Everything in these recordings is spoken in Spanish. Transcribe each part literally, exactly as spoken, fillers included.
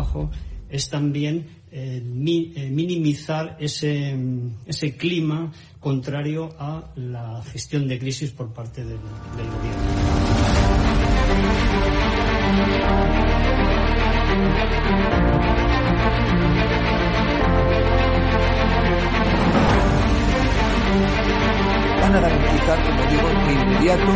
trabajo es también eh, mi, eh, minimizar ese, ese clima contrario a la gestión de crisis por parte del, del gobierno. Van a garantizar, como digo, de inmediato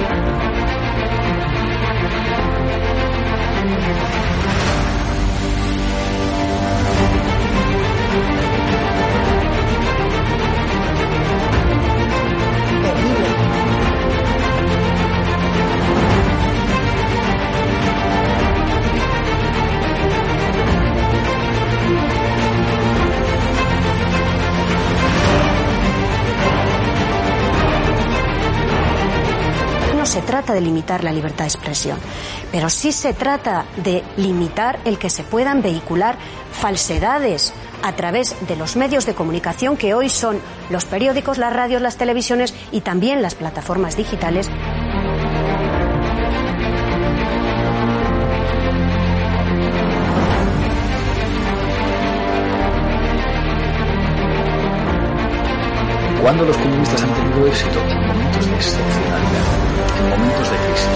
No se trata de limitar la libertad de expresión, pero sí se trata de limitar el que se puedan vehicular falsedades a través de los medios de comunicación que hoy son los periódicos, las radios, las televisiones y también las plataformas digitales. ¿Cuándo los comunistas han tenido éxito? En momentos de excepcionalidad, en momentos de crisis.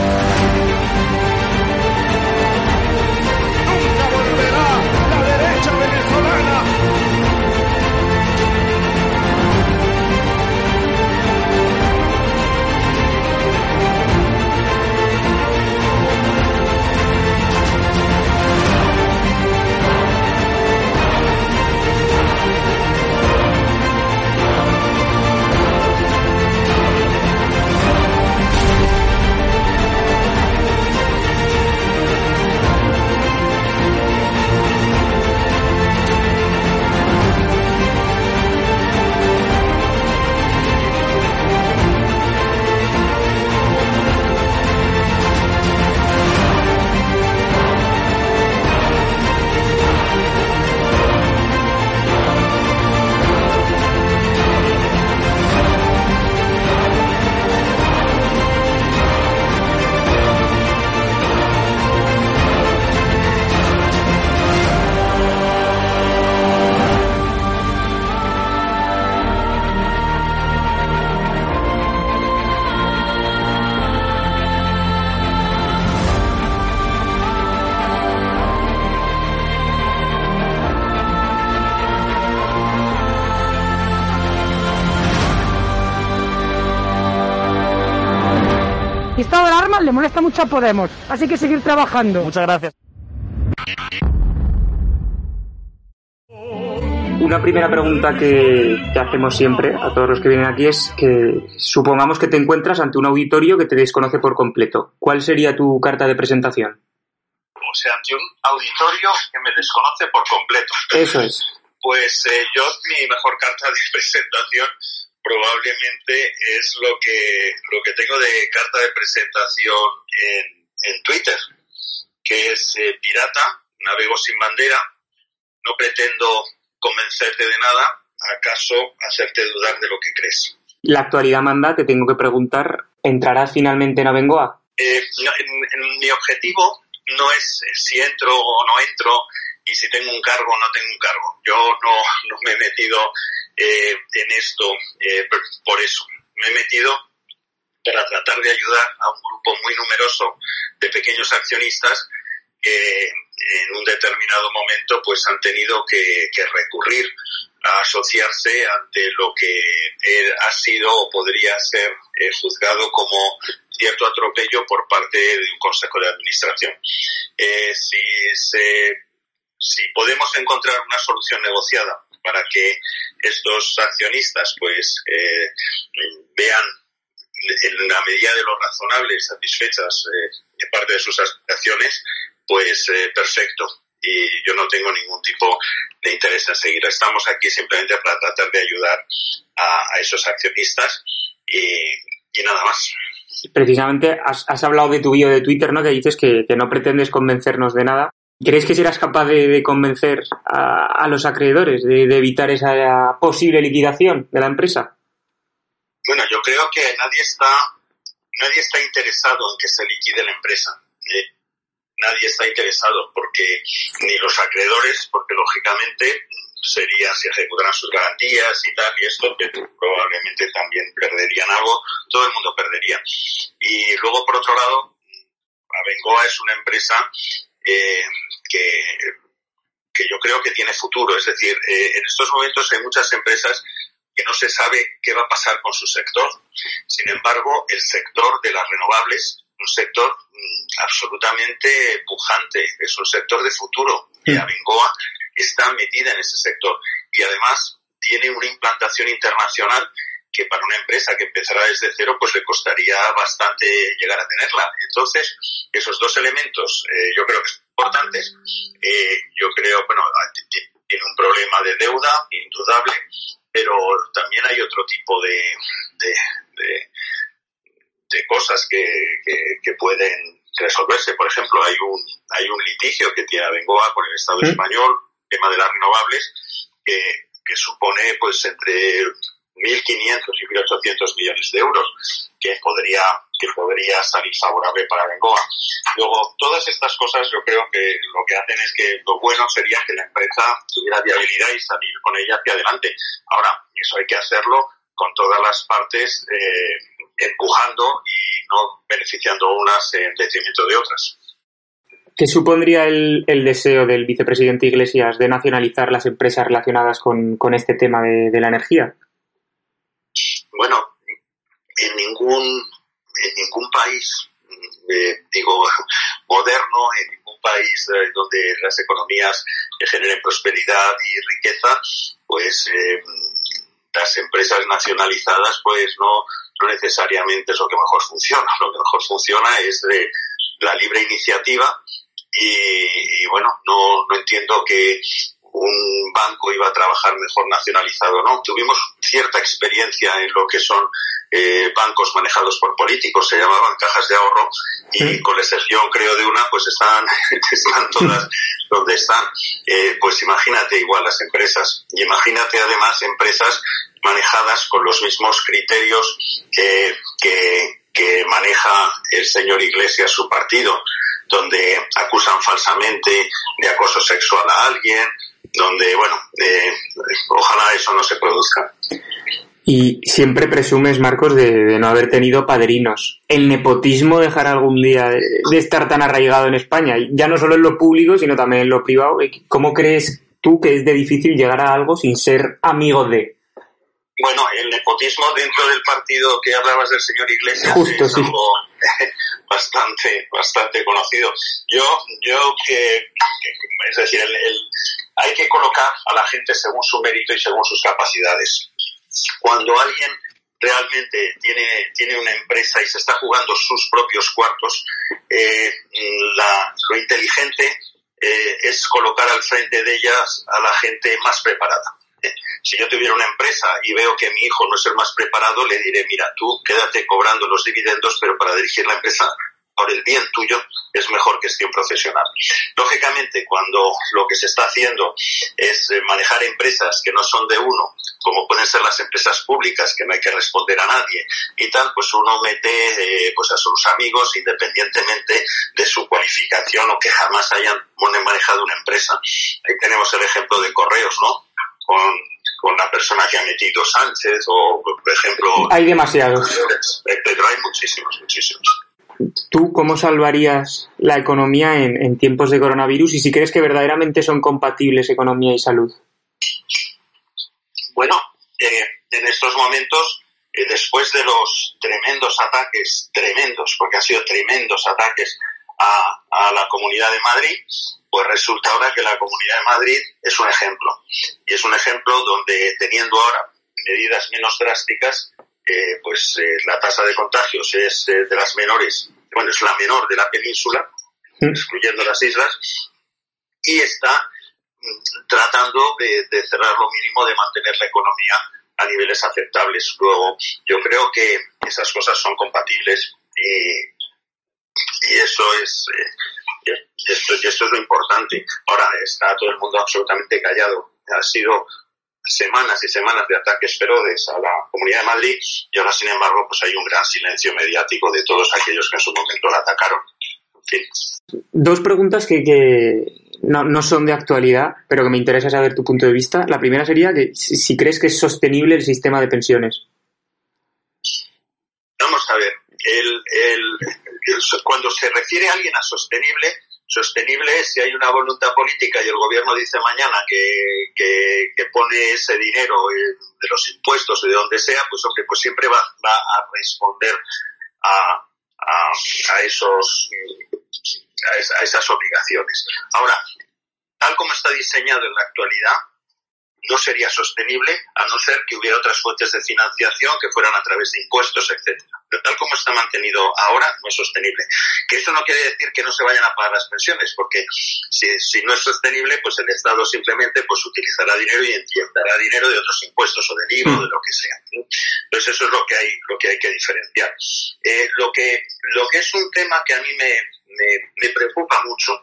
¡Nunca volverá la derecha venezolana! Y estado de alarma le molesta mucho a Podemos, así que seguir trabajando. Muchas gracias. Una primera pregunta que, que hacemos siempre a todos los que vienen aquí es que supongamos que te encuentras ante un auditorio que te desconoce por completo. ¿Cuál sería tu carta de presentación? O sea, ante un auditorio que me desconoce por completo. Eso es. Pues eh, yo mi mejor carta de presentación probablemente es lo que lo que tengo de carta de presentación en, en Twitter, que es eh, pirata, navego sin bandera, no pretendo convencerte de nada, acaso hacerte dudar de lo que crees. La actualidad manda, te tengo que preguntar, ¿entrará finalmente en Abengoa? Eh, no, en, en, mi objetivo no es si entro o no entro y si tengo un cargo o no tengo un cargo. Yo no, no me he metido eh, en esto eh, por eso. Me he metido para tratar de ayudar a un grupo muy numeroso de pequeños accionistas que en un determinado momento pues han tenido que, que recurrir a asociarse ante lo que ha sido o podría ser eh, juzgado como cierto atropello por parte de un consejo de administración. Eh, si, se, si podemos encontrar una solución negociada para que estos accionistas pues eh, vean en la medida de lo razonable satisfechas eh, de parte de sus aspiraciones, pues eh, perfecto. Y yo no tengo ningún tipo de interés en seguir. Estamos aquí simplemente para tratar de ayudar a, a esos accionistas y, y nada más. Precisamente has, has hablado de tu bio de Twitter, ¿no? Que dices que, que no pretendes convencernos de nada. ¿Crees que serás capaz de, de convencer a, a los acreedores de, de evitar esa posible liquidación de la empresa? Bueno, yo creo que nadie está nadie está interesado en que se liquide la empresa. Eh, nadie está interesado, porque ni los acreedores, porque lógicamente sería si ejecutaran sus garantías y tal, y esto que probablemente también perderían algo, todo el mundo perdería. Y luego, por otro lado, Abengoa es una empresa eh, que, que yo creo que tiene futuro. Es decir, eh, en estos momentos hay muchas empresas que no se sabe qué va a pasar con su sector. Sin embargo, el sector de las renovables, un sector mm, absolutamente pujante, es un sector de futuro. Y Abengoa está metida en ese sector. Y además tiene una implantación internacional que para una empresa que empezará desde cero, pues le costaría bastante llegar a tenerla. Entonces, esos dos elementos eh, yo creo que son importantes. Eh, yo creo, bueno, tiene un problema de deuda, indudable, pero también hay otro tipo de, de, de, de cosas que, que, que pueden resolverse. Por ejemplo, hay un, hay un litigio que tiene Abengoa con el Estado ¿Mm? español, tema de las renovables, que, que supone pues entre mil quinientos y mil ochocientos millones de euros, que podría que podría salir favorable para Abengoa. Luego, todas estas cosas yo creo que lo que hacen es que lo bueno sería que la empresa tuviera viabilidad y salir con ella hacia adelante. Ahora, eso hay que hacerlo con todas las partes eh, empujando y no beneficiando unas en detrimento de otras. ¿Qué supondría el, el deseo del vicepresidente Iglesias de nacionalizar las empresas relacionadas con, con este tema de, de la energía? Bueno, en ningún en ningún país, eh, digo, moderno, en ningún país eh, donde las economías generen prosperidad y riqueza, pues eh, las empresas nacionalizadas, pues no, no necesariamente es lo que mejor funciona. Lo que mejor funciona es eh, la libre iniciativa y, y bueno, no, no entiendo que un banco iba a trabajar mejor nacionalizado, ¿no? Tuvimos cierta experiencia en lo que son eh, bancos manejados por políticos, se llamaban cajas de ahorro, y ¿Sí? con la excepción, creo, de una, pues están, están todas donde están. Eh, pues imagínate igual las empresas, y imagínate además empresas manejadas con los mismos criterios eh, que, que maneja el señor Iglesias, su partido, donde acusan falsamente de acoso sexual a alguien, donde, bueno, eh, ojalá eso no se produzca. Y siempre presumes, Marcos, de, de no haber tenido padrinos. ¿El nepotismo dejará algún día de, de estar tan arraigado en España? Ya no solo en lo público, sino también en lo privado. ¿Cómo crees tú que es de difícil llegar a algo sin ser amigo de? Bueno, el nepotismo dentro del partido que hablabas del señor Iglesias Justo, es sí. algo bastante bastante conocido. Yo yo que, que es decir, el, el, hay que colocar a la gente según su mérito y según sus capacidades. Cuando alguien realmente tiene tiene una empresa y se está jugando sus propios cuartos, eh, la, lo inteligente eh, es colocar al frente de ellas a la gente más preparada. Si yo tuviera una empresa y veo que mi hijo no es el más preparado, le diré, mira, tú quédate cobrando los dividendos, pero para dirigir la empresa por el bien tuyo es mejor que esté un profesional. Lógicamente, cuando lo que se está haciendo es manejar empresas que no son de uno, como pueden ser las empresas públicas, que no hay que responder a nadie y tal, pues uno mete eh, pues a sus amigos independientemente de su cualificación o que jamás hayan manejado una empresa. Ahí tenemos el ejemplo de Correos, ¿no? Con, con la persona que ha metido Sánchez o, por ejemplo... Hay demasiados. Pero hay muchísimos, muchísimos. ¿Tú cómo salvarías la economía en, en tiempos de coronavirus y si crees que verdaderamente son compatibles economía y salud? Bueno, eh, en estos momentos, eh, después de los tremendos ataques, tremendos, porque han sido tremendos ataques a, a la Comunidad de Madrid, pues resulta ahora que la Comunidad de Madrid es un ejemplo. Y es un ejemplo donde, teniendo ahora medidas menos drásticas, eh, pues eh, la tasa de contagios es eh, de las menores, bueno, es la menor de la península, ¿Mm? excluyendo las islas, y está mm, tratando de, de cerrar lo mínimo, de mantener la economía a niveles aceptables. Luego, yo creo que esas cosas son compatibles y, y eso es... Eh, Y esto, y esto es lo importante. Ahora está todo el mundo absolutamente callado. Ha sido semanas y semanas de ataques feroces a la Comunidad de Madrid y ahora, sin embargo, pues hay un gran silencio mediático de todos aquellos que en su momento la atacaron. Sí. Dos preguntas que, que no, no son de actualidad, pero que me interesa saber tu punto de vista. La primera sería que si, si crees que es sostenible el sistema de pensiones. Vamos a ver, el, el, el, cuando se refiere a alguien a sostenible, sostenible es si hay una voluntad política y el gobierno dice mañana que, que, que pone ese dinero de los impuestos o de donde sea, pues hombre, pues siempre va, va a responder a, a, a esos a, es, a esas obligaciones. Ahora, tal como está diseñado en la actualidad, no sería sostenible a no ser que hubiera otras fuentes de financiación que fueran a través de impuestos, etcétera. Pero tal como está mantenido ahora, no es sostenible. Que eso no quiere decir que no se vayan a pagar las pensiones, porque si, si no es sostenible, pues el Estado simplemente pues utilizará dinero y inyectará dinero de otros impuestos o del I V A o de lo que sea. Entonces eso es lo que hay, lo que hay que diferenciar. Eh, lo que, lo que es un tema que a mí me, me, me preocupa mucho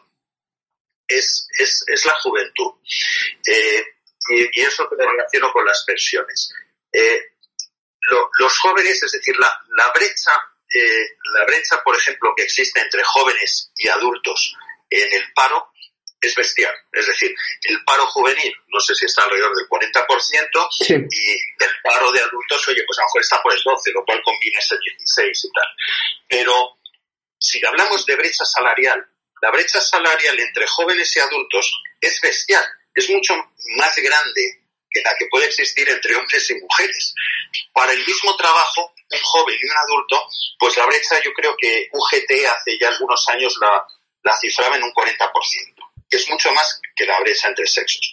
es, es, es la juventud. Eh, Y, y eso que me relaciono con las pensiones. Eh, lo, los jóvenes, es decir, la, la brecha, eh, la brecha, por ejemplo, que existe entre jóvenes y adultos en el paro es bestial. Es decir, el paro juvenil, no sé si está alrededor del cuarenta por ciento, sí. Y el paro de adultos, oye, pues a lo mejor está por el doce, lo cual combina ese dieciséis y tal. Pero si hablamos de brecha salarial, la brecha salarial entre jóvenes y adultos es bestial. Es mucho más grande que la que puede existir entre hombres y mujeres. Para el mismo trabajo, un joven y un adulto, pues la brecha yo creo que U G T hace ya algunos años la, la cifraba en un cuarenta por ciento, que es mucho más que la brecha entre sexos.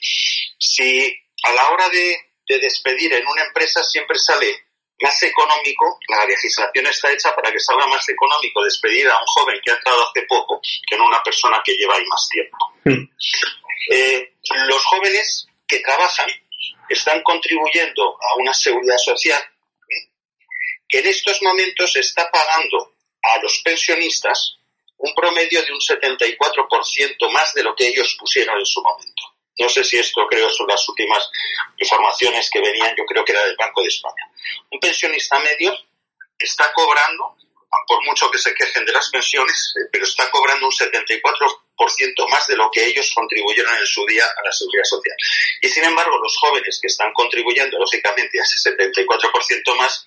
Si a la hora de, de despedir en una empresa siempre sale más económico, la legislación está hecha para que salga más económico despedir a un joven que ha entrado hace poco que en una persona que lleva ahí más tiempo. Mm. Eh, los jóvenes que trabajan están contribuyendo a una seguridad social ¿eh? que en estos momentos está pagando a los pensionistas un promedio de un setenta y cuatro por ciento más de lo que ellos pusieron en su momento. No sé si esto creo son las últimas informaciones que venían, yo creo que era del Banco de España. Un pensionista medio está cobrando, por mucho que se quejen de las pensiones, pero está cobrando un setenta y cuatro por ciento más de lo que ellos contribuyeron en su día a la seguridad social. Y sin embargo, los jóvenes que están contribuyendo, lógicamente, a ese setenta y cuatro por ciento más,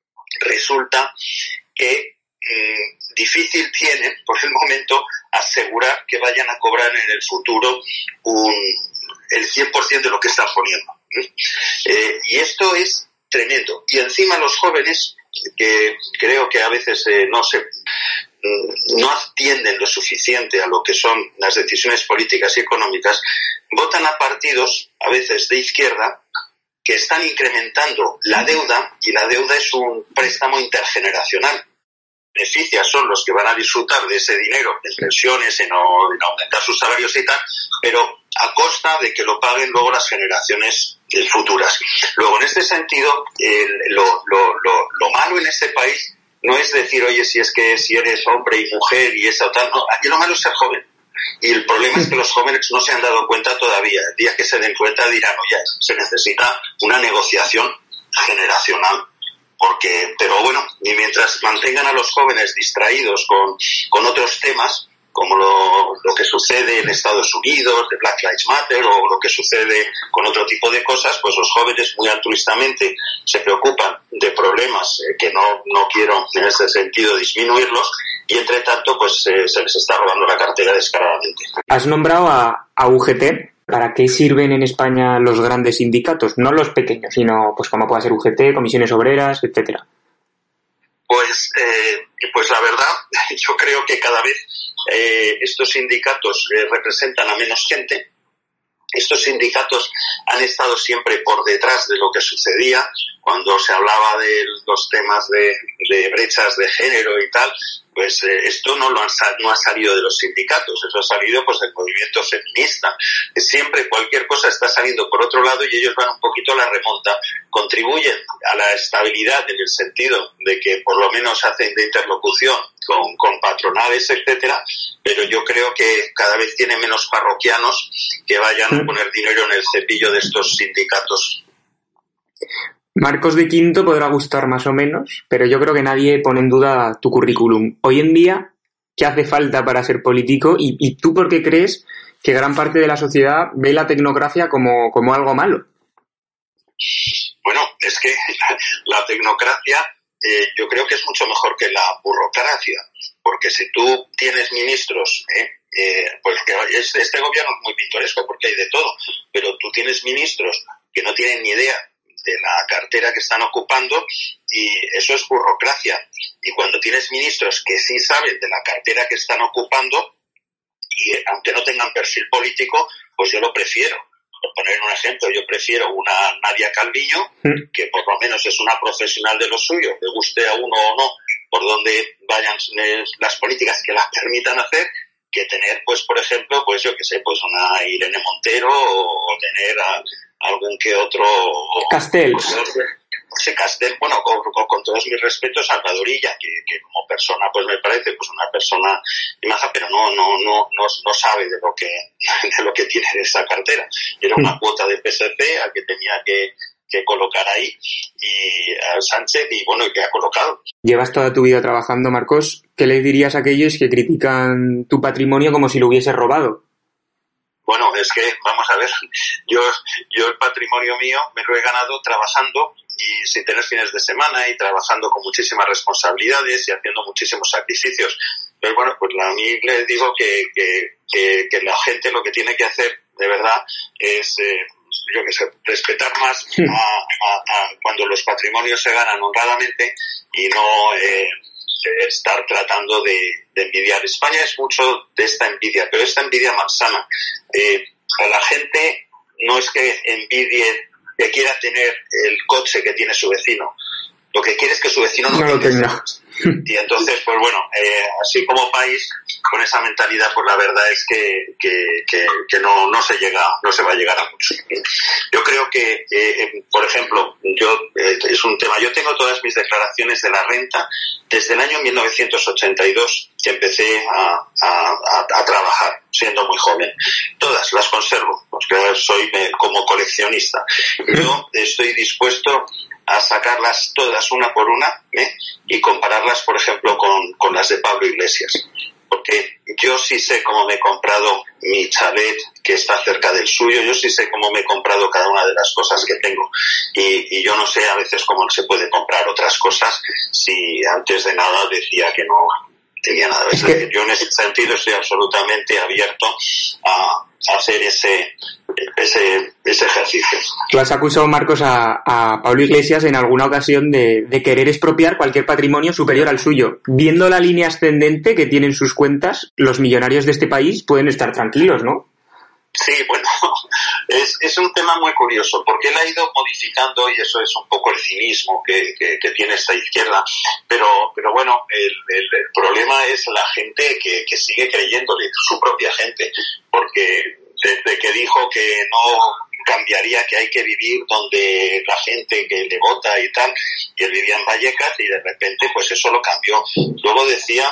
resulta que eh, difícil tienen, por el momento, asegurar que vayan a cobrar en el futuro un, el cien por ciento de lo que están poniendo. Eh, y esto es tremendo. Y encima los jóvenes, que creo que a veces eh, no se no atienden lo suficiente a lo que son las decisiones políticas y económicas, votan a partidos, a veces de izquierda, que están incrementando la deuda, y la deuda es un préstamo intergeneracional. Beneficias son los que van a disfrutar de ese dinero en pensiones, en, en aumentar sus salarios y tal, pero a costa de que lo paguen luego las generaciones futuras. Luego, en este sentido, el, lo, lo, lo, lo malo en este país no es decir, oye, si es que si eres hombre y mujer y esa o tal, no, aquí lo malo es ser joven. Y el problema es que los jóvenes no se han dado cuenta todavía. El día que se den cuenta dirán, oye, se necesita una negociación generacional. Porque, pero bueno, y mientras mantengan a los jóvenes distraídos con, con otros temas, como lo, lo que sucede en Estados Unidos, de Black Lives Matter, o lo que sucede con otro tipo de cosas, pues los jóvenes muy altruistamente se preocupan de problemas eh, que no, no quiero en ese sentido disminuirlos, y entre tanto pues eh, se les está robando la cartera descaradamente. Has nombrado a, a U G T. ¿Para qué sirven en España los grandes sindicatos? No los pequeños, sino pues como pueda ser U G T, comisiones obreras, etcétera. Pues, eh, pues la verdad, yo creo que cada vez eh, estos sindicatos eh, representan a menos gente. Estos sindicatos han estado siempre por detrás de lo que sucedía cuando se hablaba de los temas de, de brechas de género y tal. Pues eh, esto no lo han, no ha salido de los sindicatos, eso ha salido pues del movimiento feminista. Siempre cualquier cosa está saliendo por otro lado y ellos van un poquito a la remonta. Contribuyen a la estabilidad en el sentido de que por lo menos hacen de interlocución con, con patronales, etcétera, pero yo creo que cada vez tiene menos parroquianos que vayan a poner dinero en el cepillo de estos sindicatos. Marcos de Quinto podrá gustar más o menos, pero yo creo que nadie pone en duda tu currículum. Hoy en día, ¿qué hace falta para ser político? ¿Y, y tú por qué crees que gran parte de la sociedad ve la tecnocracia como, como algo malo? Bueno, es que la, la tecnocracia eh, yo creo que es mucho mejor que la burocracia, porque si tú tienes ministros, eh, eh, pues que es, este gobierno es muy pintoresco porque hay de todo, pero tú tienes ministros que no tienen ni idea de la cartera que están ocupando y eso es burocracia. Y cuando tienes ministros que sí saben de la cartera que están ocupando y eh, aunque no tengan perfil político, pues yo lo prefiero. Por poner un ejemplo, yo prefiero una Nadia Calviño, que por lo menos es una profesional de lo suyo, le guste a uno o no, por donde vayan las políticas que las permitan hacer, que tener, pues, por ejemplo, pues yo que sé, pues una Irene Montero o, o tener a algún que otro... Castells. José Castel, bueno, con, con, con todos mis respetos, Salvadorilla, que, que como persona, pues me parece pues una persona maja, pero no, no, no, no, no sabe de lo que, de lo que tiene de esa cartera. Era una cuota de P S C a que tenía que, que colocar ahí, y a Sánchez, y bueno, y que ha colocado. Llevas toda tu vida trabajando, Marcos. ¿Qué le dirías a aquellos que critican tu patrimonio como si lo hubieses robado? Bueno, es que, vamos a ver, yo, yo el patrimonio mío me lo he ganado trabajando y sin tener fines de semana y trabajando con muchísimas responsabilidades y haciendo muchísimos sacrificios. Pero bueno, pues a mí le digo que, que, que, que la gente lo que tiene que hacer, de verdad, es, eh, yo qué sé, respetar más a, a, a cuando los patrimonios se ganan honradamente y no eh, estar tratando de, de envidiar. España es mucho de esta envidia, pero esta envidia malsana. Eh, a la gente no es que envidie, que quiera tener el coche que tiene su vecino. Lo que quiere es que su vecino no, no lo tenga. Y entonces, pues bueno, eh, así como país, con esa mentalidad, pues la verdad es que, que, que, que no, no se llega, no se va a llegar a mucho. Yo creo que, eh, por ejemplo, yo eh, es un tema, yo tengo todas mis declaraciones de la renta desde el año mil novecientos ochenta y dos, que empecé a, a, a, a trabajar, siendo muy joven. Todas las conservo, porque soy eh, como coleccionista. Yo estoy dispuesto a sacarlas todas una por una, ¿eh? Y compararlas, por ejemplo, con, con las de Pablo Iglesias. Porque yo sí sé cómo me he comprado mi chalet que está cerca del suyo, yo sí sé cómo me he comprado cada una de las cosas que tengo. Y, y yo no sé a veces cómo se puede comprar otras cosas si antes de nada decía que no tenía nada. Es decir, yo en ese sentido estoy absolutamente abierto a hacer ese ese ese ejercicio. Tú has acusado, Marcos, a, a Pablo Iglesias en alguna ocasión de, de querer expropiar cualquier patrimonio superior al suyo. Viendo la línea ascendente que tienen sus cuentas, los millonarios de este país pueden estar tranquilos, ¿no? Sí, bueno, es, es un tema muy curioso, porque él ha ido modificando, y eso es un poco el cinismo que, que, que tiene esta izquierda, pero pero bueno, el, el, el problema es la gente que, que sigue creyéndole, su propia gente, porque desde que dijo que no cambiaría, que hay que vivir donde la gente que le vota y tal, y él vivía en Vallecas, y de repente pues eso lo cambió. Luego decía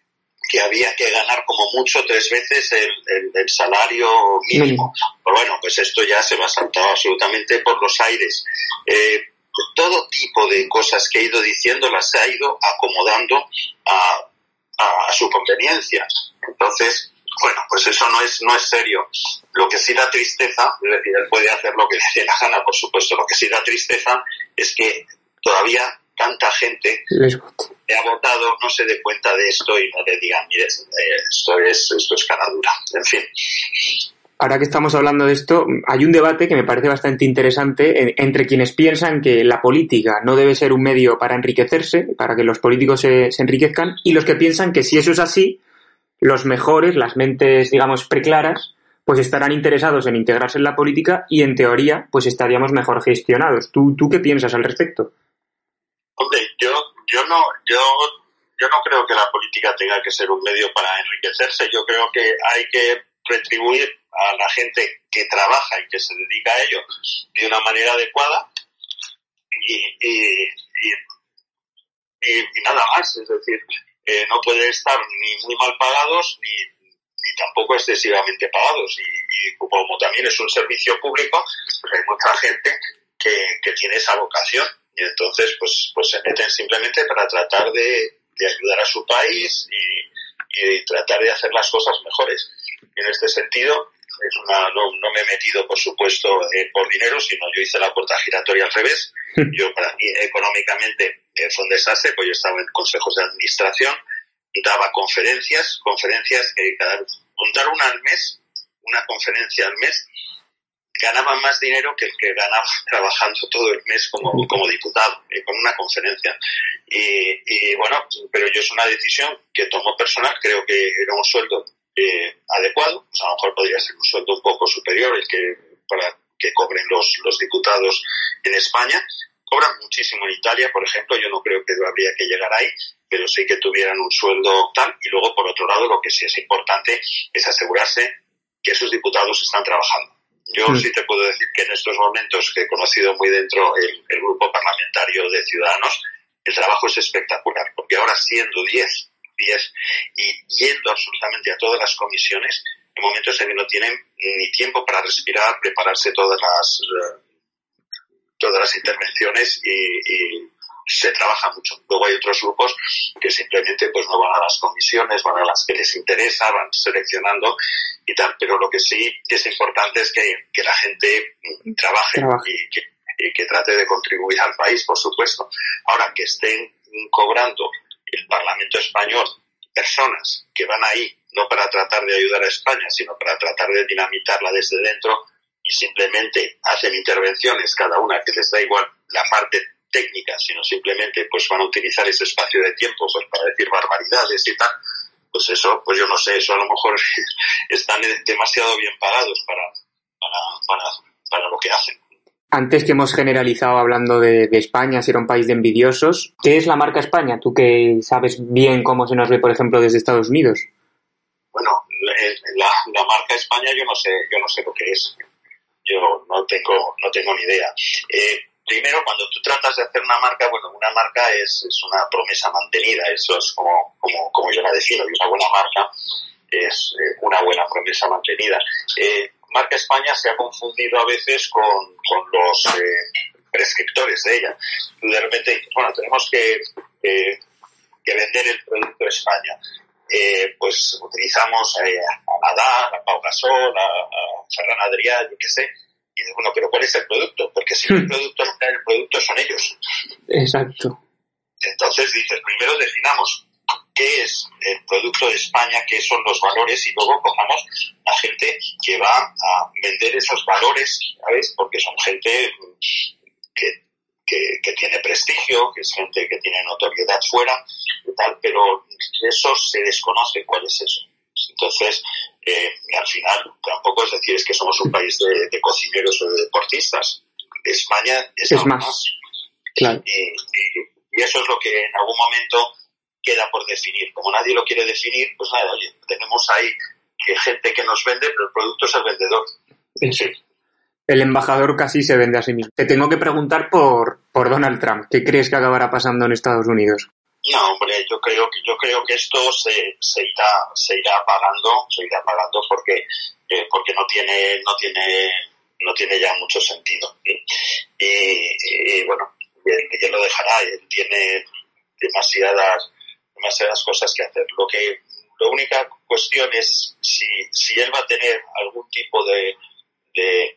que había que ganar como mucho tres veces el, el, el salario mínimo. Pero bueno, pues esto ya se va a saltar absolutamente por los aires. Eh, todo tipo de cosas que ha ido diciendo las ha ido acomodando a, a, a su conveniencia. Entonces, bueno, pues eso no es no es serio. Lo que sí da tristeza, es decir, él puede hacer lo que le dé la gana, por supuesto, lo que sí da tristeza es que todavía tanta gente que ha votado no se dé cuenta de esto y no le digan, mire, esto es, esto es cara dura. En fin. Ahora que estamos hablando de esto, hay un debate que me parece bastante interesante entre quienes piensan que la política no debe ser un medio para enriquecerse, para que los políticos se, se enriquezcan, y los que piensan que si eso es así, los mejores, las mentes, digamos, preclaras, pues estarán interesados en integrarse en la política y, en teoría, pues estaríamos mejor gestionados. ¿Tú, tú qué piensas al respecto? Hombre, yo, yo no, yo, yo no creo que la política tenga que ser un medio para enriquecerse. Yo creo que hay que retribuir a la gente que trabaja y que se dedica a ello de una manera adecuada y, y, y, y, y nada más. Es decir, eh, no pueden estar ni muy mal pagados ni, ni tampoco excesivamente pagados. Y, y como también es un servicio público, pues hay mucha gente que, que tiene esa vocación. Y entonces, pues, pues se meten simplemente para tratar de, de ayudar a su país y, y tratar de hacer las cosas mejores. En este sentido, es una, no, no me he metido, por supuesto, eh, por dinero, sino yo hice la puerta giratoria al revés. Yo, para mí, económicamente, eh, fue un desastre, pues yo estaba en consejos de administración, daba conferencias, conferencias que cada contar una al mes, una conferencia al mes, ganaba más dinero que el que ganaba trabajando todo el mes como, como diputado, eh, con una conferencia. Y, y bueno, pero yo es una decisión que tomó personal, creo que era un sueldo eh, adecuado, pues a lo mejor podría ser un sueldo un poco superior el que para que cobren los, los diputados en España. Cobran muchísimo en Italia, por ejemplo, yo no creo que habría que llegar ahí, pero sí que tuvieran un sueldo tal. Y luego, por otro lado, lo que sí es importante es asegurarse que esos diputados están trabajando. Yo sí. sí te puedo decir que en estos momentos que he conocido muy dentro el, el grupo parlamentario de Ciudadanos, el trabajo es espectacular, porque ahora siendo diez, diez y yendo absolutamente a todas las comisiones, en momentos en que no tienen ni tiempo para respirar, prepararse todas las uh, todas las intervenciones y, y se trabaja mucho. Luego hay otros grupos que simplemente pues no van a las comisiones, van a las que les interesa, van seleccionando y tal, pero lo que sí es importante es que, que la gente trabaje Trabaja. y, que, y que trate de contribuir al país, por supuesto. Ahora, que estén cobrando el Parlamento español personas que van ahí no para tratar de ayudar a España, sino para tratar de dinamitarla desde dentro, y simplemente hacen intervenciones cada una que les da igual la parte técnica, sino simplemente pues van a utilizar ese espacio de tiempo pues para decir barbaridades y tal, pues eso, pues yo no sé, eso a lo mejor están demasiado bien pagados para, para, para, para lo que hacen. Antes que hemos generalizado hablando de, de España, si era un país de envidiosos, ¿qué es la marca España? Tú que sabes bien cómo se nos ve, por ejemplo, desde Estados Unidos. Bueno, la, la marca España yo no sé, yo no sé lo que es. Yo no tengo, no tengo ni idea. Eh, primero, cuando tú tratas de hacer una marca, bueno, una marca es, es una promesa mantenida, eso es como, como, como yo la defino, y una buena marca es eh, una buena promesa mantenida. Eh, marca España se ha confundido a veces con, con los eh, prescriptores de ella. Tú de repente dices, bueno, tenemos que, eh, que vender el producto España. Eh, pues utilizamos eh, a Nadal, a Pau Gasol, a, a Ferran Adrià, yo qué sé, y dices, bueno, pero ¿cuál es el producto? Porque si el producto no el producto son ellos. Exacto. Entonces dices, primero definamos qué es el producto de España, qué son los valores, y luego cojamos a gente que va a vender esos valores, ¿sabes? Porque son gente que Que, que tiene prestigio, que es gente que tiene notoriedad fuera y tal, pero eso se desconoce cuál es eso. Entonces, eh, al final, tampoco es decir es que somos un país de, de cocineros o de deportistas. España es, es algo más. más. Claro. Y, y, y eso es lo que en algún momento queda por definir. Como nadie lo quiere definir, pues nada, oye, tenemos ahí que gente que nos vende, pero el producto es el vendedor. Sí. El embajador casi se vende a sí mismo. Te tengo que preguntar por, por Donald Trump. ¿Qué crees que acabará pasando en Estados Unidos? No, hombre, yo creo que yo creo que esto se, se irá se irá apagando, se irá apagando porque eh, porque no tiene no tiene no tiene ya mucho sentido. ¿Sí? Y, y bueno, él, él lo dejará. Él tiene demasiadas demasiadas cosas que hacer. Lo que la única cuestión es si si él va a tener algún tipo de de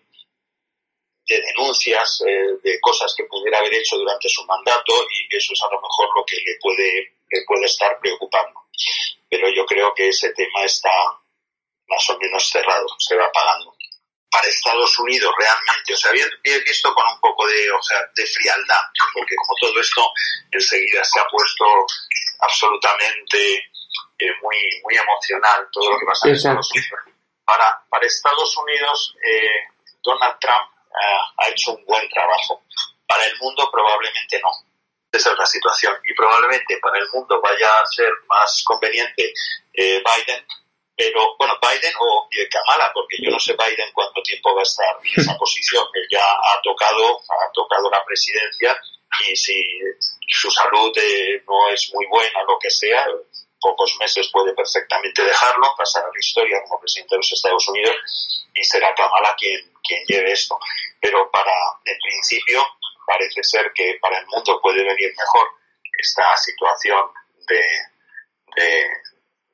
de denuncias, eh, de cosas que pudiera haber hecho durante su mandato, y eso es a lo mejor lo que le puede, le puede estar preocupando. Pero yo creo que ese tema está más o menos cerrado, se va apagando. Para Estados Unidos realmente, o sea, bien, bien visto con un poco de, o sea, de frialdad, porque como todo esto enseguida se ha puesto absolutamente eh, muy, muy emocional, todo lo que pasa en Estados Unidos. Para, para Estados Unidos, eh, Donald Trump Uh, ha hecho un buen trabajo. Para el mundo probablemente no. Esa es la situación. Y probablemente para el mundo vaya a ser más conveniente eh, Biden, pero bueno, Biden o eh, Kamala, porque yo no sé Biden cuánto tiempo va a estar en esa posición. Él ya ha tocado, ha tocado la presidencia, y si su salud eh, no es muy buena, lo que sea, pocos meses puede perfectamente dejarlo, pasar a la historia como presidente de los Estados Unidos, y será Kamala quien, quien lleve esto. Pero para, en principio, parece ser que para el mundo puede venir mejor esta situación de, de,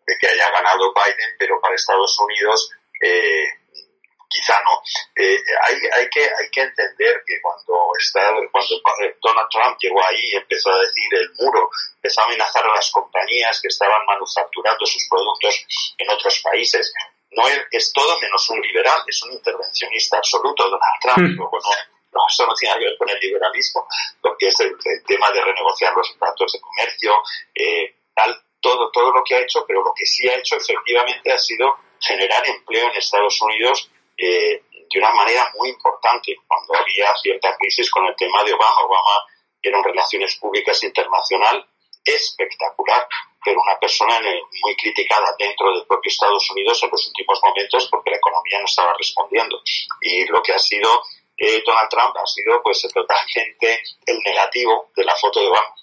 de que haya ganado Biden, pero para Estados Unidos eh, quizá no. Eh, hay, hay, que, hay que entender que cuando, está, cuando Donald Trump llegó ahí y empezó a decir el muro, empezó a amenazar a las compañías que estaban manufacturando sus productos en otros países, no es, es todo menos un liberal, es un intervencionista absoluto, Donald Trump. Mm. Luego no, no, eso no tiene que ver con el liberalismo, porque es el, el tema de renegociar los tratos de comercio, eh, tal, todo, todo lo que ha hecho, pero lo que sí ha hecho efectivamente ha sido generar empleo en Estados Unidos Eh, de una manera muy importante cuando había cierta crisis con el tema de Obama. Obama era en relaciones públicas internacional espectacular, pero una persona muy criticada dentro del propio Estados Unidos en los últimos momentos porque la economía no estaba respondiendo. Y lo que ha sido eh, Donald Trump ha sido pues totalmente el negativo de la foto de Obama.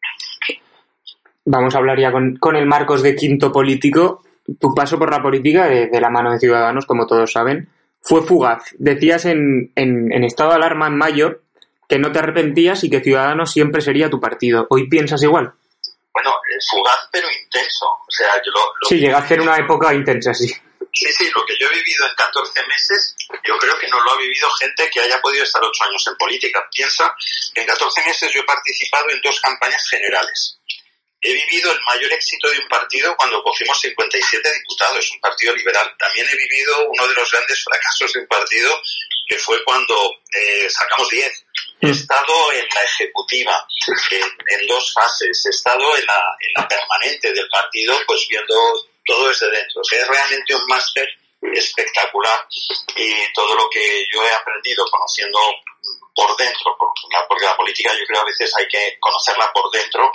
Vamos a hablar ya con, con el Marcos de Quinto Político. Tu paso por la política, de, de la mano de Ciudadanos, como todos saben, fue fugaz. Decías en, en, en estado de alarma en mayo que no te arrepentías y que Ciudadanos siempre sería tu partido. ¿Hoy piensas igual? Bueno, fugaz pero intenso. O sea, yo lo, lo sí, llegaste en una época intensa, sí. Sí, sí, lo que yo he vivido en catorce meses, yo creo que no lo ha vivido gente que haya podido estar ocho años en política. Piensa que en catorce meses yo he participado en dos campañas generales. He vivido el mayor éxito de un partido cuando cogimos cincuenta y siete diputados, un partido liberal. También he vivido uno de los grandes fracasos de un partido, que fue cuando eh, sacamos diez. He estado en la ejecutiva, en, en dos fases. He estado en la, en la permanente del partido, pues viendo todo desde dentro. O sea, es realmente un máster espectacular. Y todo lo que yo he aprendido conociendo por dentro, porque la política yo creo a veces hay que conocerla por dentro,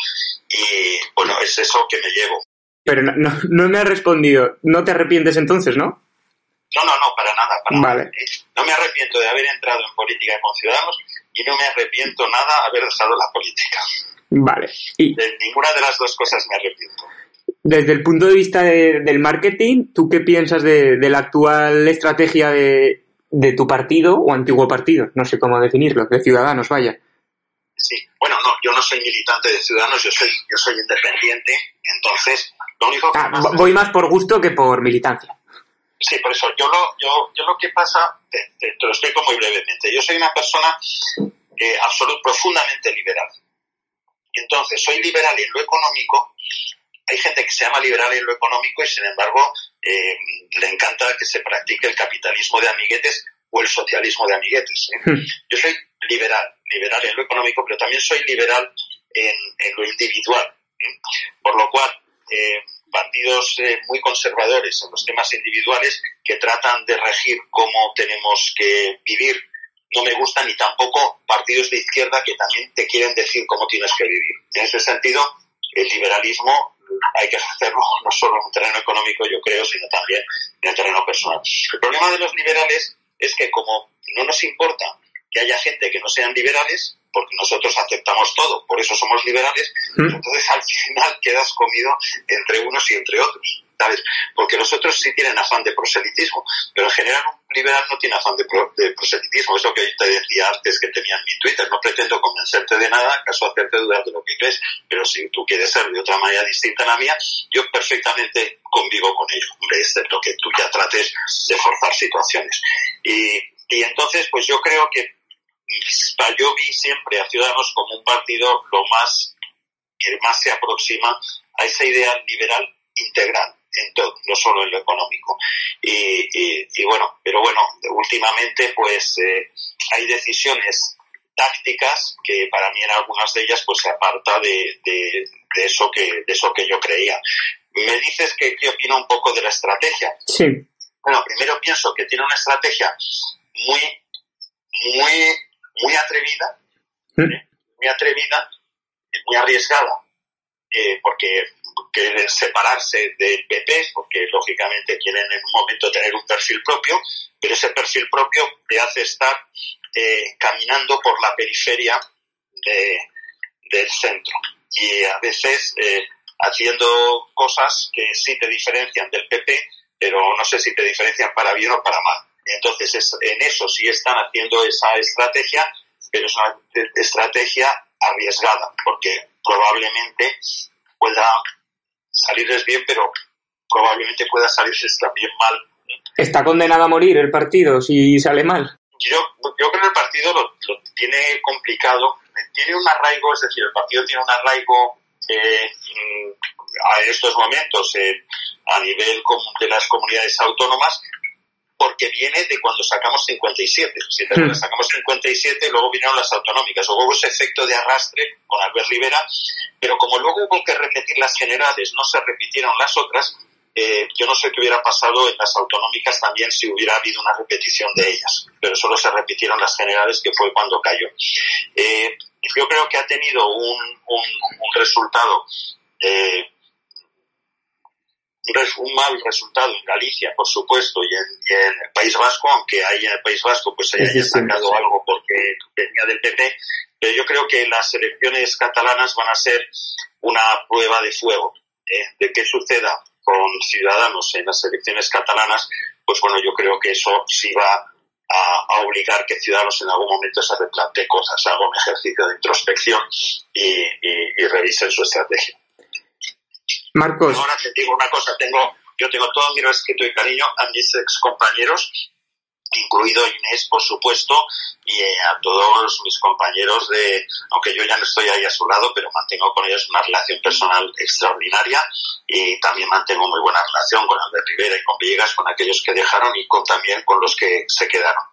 y bueno, es eso que me llevo. Pero no, no, no me has respondido. ¿No te arrepientes entonces, no? No, no, no, para nada. Para vale. nada. No me arrepiento de haber entrado en política con Ciudadanos y no me arrepiento nada de haber dejado la política. Vale. Y de ninguna de las dos cosas me arrepiento. Desde el punto de vista de, del marketing, ¿tú qué piensas de, de la actual estrategia de, de tu partido o antiguo partido? No sé cómo definirlo, de Ciudadanos, vaya. Sí, bueno, no, yo no soy militante de Ciudadanos, yo soy yo soy independiente, entonces lo único que ah, pasa voy es... más por gusto que por militancia. Sí, por eso yo lo yo yo lo que pasa, te, te, te lo explico muy brevemente. Yo soy una persona eh, absolut, profundamente liberal. Entonces, soy liberal en lo económico. Hay gente que se llama liberal en lo económico y, sin embargo, eh, le encanta que se practique el capitalismo de amiguetes o el socialismo de amiguetes. ¿eh? Hmm. Yo soy liberal, liberal en lo económico, pero también soy liberal en, en lo individual. ¿eh? Por lo cual, eh, partidos eh, muy conservadores en los temas individuales que tratan de regir cómo tenemos que vivir no me gustan, ni tampoco partidos de izquierda que también te quieren decir cómo tienes que vivir. En ese sentido, el liberalismo hay que hacerlo no solo en un terreno económico, yo creo, sino también en el terreno personal. El problema de los liberales es que como no nos importa que haya gente que no sean liberales, porque nosotros aceptamos todo, por eso somos liberales, ¿Mm? Entonces al final quedas comido entre unos y entre otros, ¿sabes? Porque los otros sí tienen afán de proselitismo, pero en general un liberal no tiene afán de, pro, de proselitismo. Es lo que yo te decía antes que tenía en mi Twitter. No pretendo convencerte de nada, acaso hacerte dudar de lo que crees, pero si tú quieres ser de otra manera distinta a la mía, yo perfectamente convivo con ello, hombre, excepto que tú ya trates de forzar situaciones. Y, y entonces, pues yo creo que yo vi siempre a Ciudadanos como un partido lo más que más se aproxima a esa idea liberal integral en todo, no solo en lo económico. Y, y, y bueno, pero bueno, últimamente pues eh, hay decisiones tácticas que para mí en algunas de ellas pues se aparta de, de, de eso que de eso que yo creía. Me dices que qué opino un poco de la estrategia. Sí. Bueno, primero pienso que tiene una estrategia muy muy muy atrevida, ¿Mm? muy atrevida, muy arriesgada, eh, porque quieren separarse del P P, porque lógicamente quieren en un momento tener un perfil propio, pero ese perfil propio te hace estar eh, caminando por la periferia de, del centro y a veces eh, haciendo cosas que sí te diferencian del P P, pero no sé si te diferencian para bien o para mal. Entonces, es, en eso sí están haciendo esa estrategia, pero es una estrategia arriesgada, porque probablemente pueda salirles bien, pero probablemente pueda salirles también mal. ¿Está condenado a morir el partido si sale mal? Yo, yo creo que el partido lo, lo tiene complicado, tiene un arraigo, es decir, el partido tiene un arraigo eh, a estos momentos eh, a nivel de las comunidades autónomas, porque viene de cuando sacamos cincuenta y siete. Si te acuerdas, sacamos cincuenta y siete, luego vinieron las autonómicas, luego hubo ese efecto de arrastre con Albert Rivera, pero como luego hubo que repetir las generales, no se repitieron las otras. Eh, yo no sé qué hubiera pasado en las autonómicas también si hubiera habido una repetición de ellas, pero solo se repitieron las generales, que fue cuando cayó. Eh, yo creo que ha tenido un, un, un resultado, eh, un mal resultado en Galicia, por supuesto, y en, y en el País Vasco, aunque ahí en el País Vasco pues se haya sacado sí. algo porque venía del P P, pero yo creo que las elecciones catalanas van a ser una prueba de fuego, eh, de qué suceda con Ciudadanos en las elecciones catalanas. Pues bueno, yo creo que eso sí va a, a obligar que Ciudadanos en algún momento se replantee cosas, haga un ejercicio de introspección y, y, y revisen su estrategia. Marcos. Ahora te digo una cosa, tengo, yo tengo todo mi respeto y cariño a mis ex compañeros, incluido Inés, por supuesto, y eh, a todos mis compañeros de, aunque yo ya no estoy ahí a su lado, pero mantengo con ellos una relación personal extraordinaria, y también mantengo muy buena relación con Albert Rivera y con Villegas, con aquellos que dejaron y con también con los que se quedaron.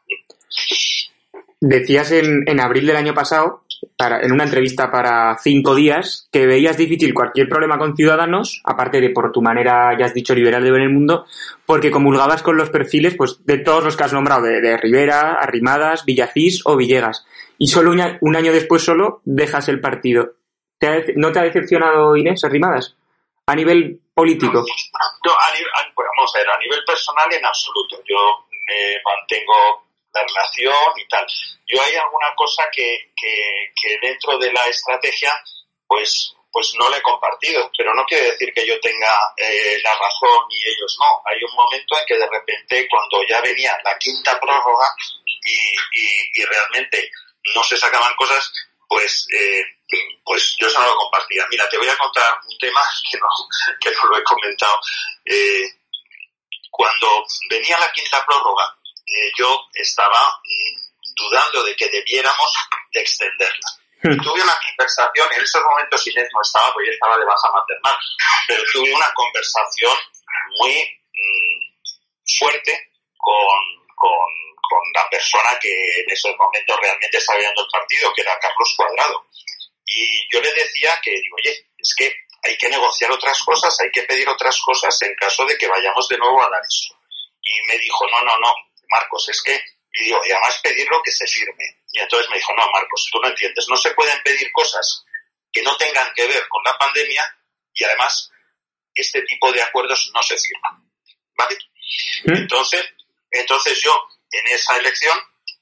Decías en, en abril del año pasado, para, en una entrevista para Cinco Días, que veías difícil cualquier problema con Ciudadanos, aparte de por tu manera, ya has dicho, liberal de ver el mundo, porque comulgabas con los perfiles pues de todos los que has nombrado, de, de Rivera, Arrimadas, Villacís o Villegas. Y solo un, un año después solo dejas el partido. ¿Te ha, ¿No te ha decepcionado Inés Arrimadas? A nivel político. No, a nivel, a, bueno, vamos a ver, a nivel personal en absoluto. Yo me mantengo la relación y tal. Yo hay alguna cosa que, que, que dentro de la estrategia pues pues no la he compartido, pero no quiere decir que yo tenga eh, la razón y ellos no. Hay un momento en que de repente, cuando ya venía la quinta prórroga y, y, y realmente no se sacaban cosas, pues eh, pues yo eso no lo compartía. Mira, te voy a contar un tema que no, que no lo he comentado. Eh, cuando venía la quinta prórroga, Eh, yo estaba mm, dudando de que debiéramos de extenderla. Hmm. Tuve una conversación, en esos momentos Inés no estaba, porque ella estaba de baja maternal, pero tuve una conversación muy mm, fuerte con, con, con la persona que en esos momentos realmente estaba guiando el partido, que era Carlos Cuadrado. Y yo le decía que, digo, oye, es que hay que negociar otras cosas, hay que pedir otras cosas en caso de que vayamos de nuevo a dar eso. Y me dijo, no, no, no, Marcos, es que, y digo, y además pedirlo que se firme. Y entonces me dijo, no, Marcos, tú no entiendes, no se pueden pedir cosas que no tengan que ver con la pandemia y además este tipo de acuerdos no se firman, ¿vale? ¿Eh? Entonces, entonces yo en esa elección